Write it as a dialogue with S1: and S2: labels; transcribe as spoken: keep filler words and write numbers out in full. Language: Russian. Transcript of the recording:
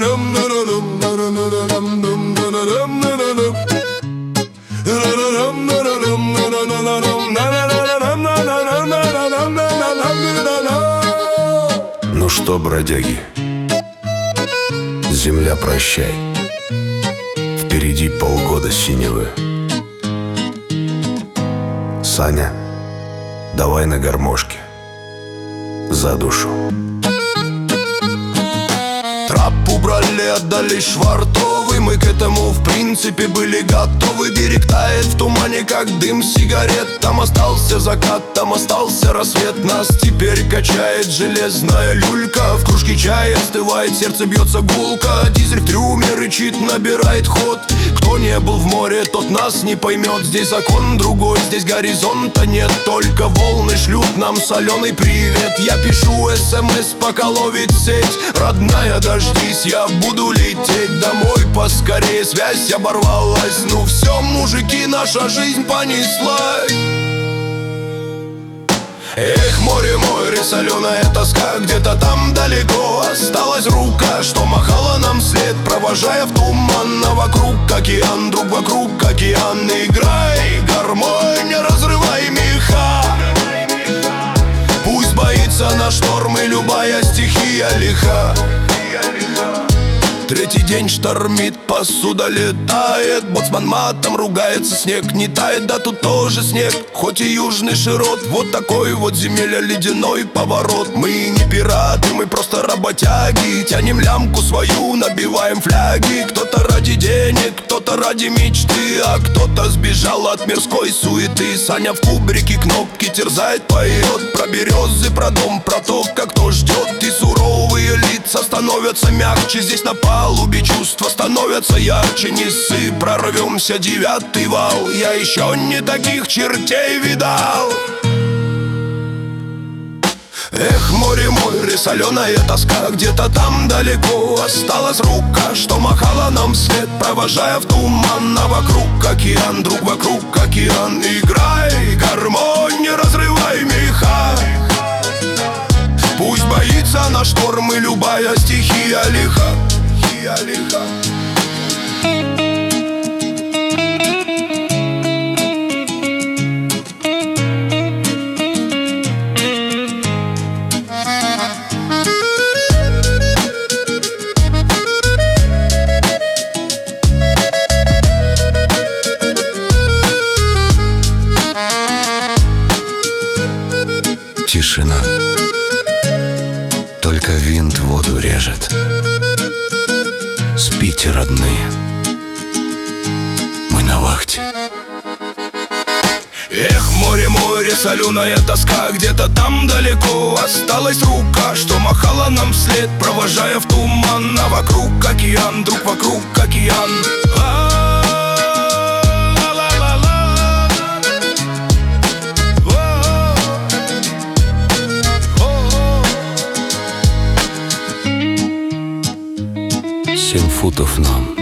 S1: Ну что, бродяги, земля, прощай. Впереди полгода синевы. Саня, давай на гармошке за душу.
S2: Трап убрали, отдали швартовый. Мы к этому в принципе были готовы. Берег тает в тумане, как дым сигарет. Там остался закат, там остался рассвет. Нас теперь качает железная люлька. В кружке чая остывает, сердце бьется гулко. Дизель в трюме рычит, набирает ход. Кто не был в море, тот нас не поймет. Здесь закон другой, здесь горизонта нет. Только волны шлют нам соленый привет. Я пишу смс, пока ловит сеть. Родная, дождись, я буду лететь домой поскорее. Связь оборвалась, ну все, мужики, наша жизнь понеслась. Эх, море, море, соленая тоска. Где-то там далеко осталась рука, что махала нам след, провожая в туман. А вокруг океан, друг, вокруг океан. Играй, гармонь, разрывай меха. Пусть боится наш шторм и любая стихия лиха. Третий день штормит, посуда летает. Боцман матом ругается, снег не тает. Да тут тоже снег, хоть и южный широт. Вот такой вот земля, ледяной поворот. Мы не пираты, мы просто работяги. Тянем лямку свою, набиваем фляги. Кто-то ради денег, кто-то ради мечты, а кто-то сбежал от мирской суеты. Саня в кубрике кнопки терзает, поет про березы, про дом, про то, как кто ждет. И суровые лица становятся мягче. Здесь на палубе чувства становятся ярче. Не ссы, прорвемся, девятый вал. Я еще не таких чертей видал. Эх, море, море, соленая тоска. Где-то там далеко осталась рука, что махала нам вслед, провожая в туман. А вокруг океан, друг, вокруг океан. Играй, гармонь, разрывай меха. Пусть боится наш шторм и любая стихия лиха. Лиха.
S1: Тишина, только винт воду режет. Спите, родные, мы на вахте.
S2: Эх, море, море, соленая тоска. Где-то там далеко осталась рука, что махала нам вслед, провожая в туман. А вокруг океан, друг, вокруг океан.
S1: Семь футов нам